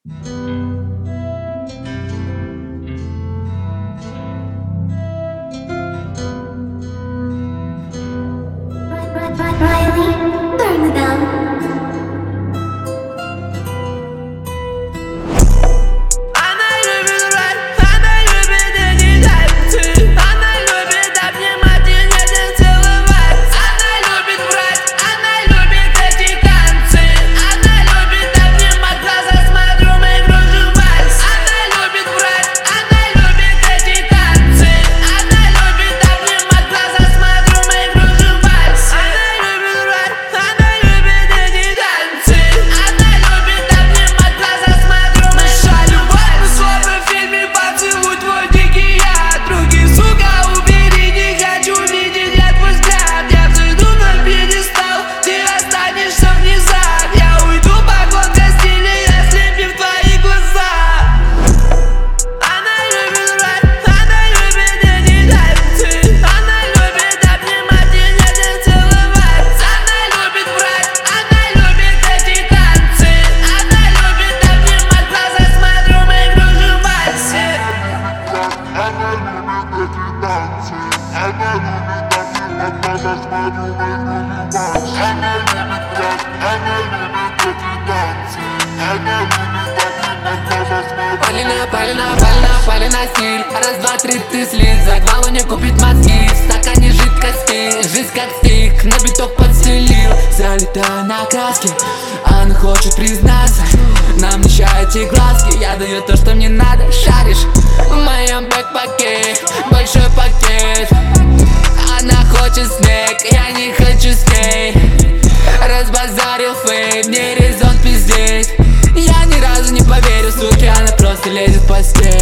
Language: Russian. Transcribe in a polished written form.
Riley, burn them. Палина стиль. Раз, два, три, ты слиз. За главу не купить мозги. В стакане жидкости. Жизнь как стик, на биток подстелил. Залитая на краске, она хочет признаться. Нам мешают эти глазки. Я даю то, что мне надо. Шаришь в моем бэкпаке. Большой пакет. Она хочет снег, я не хочу с ней. Разбазарил фейм, мне резон пиздеть. Я ни разу не поверю, суки, она просто лезет в постель.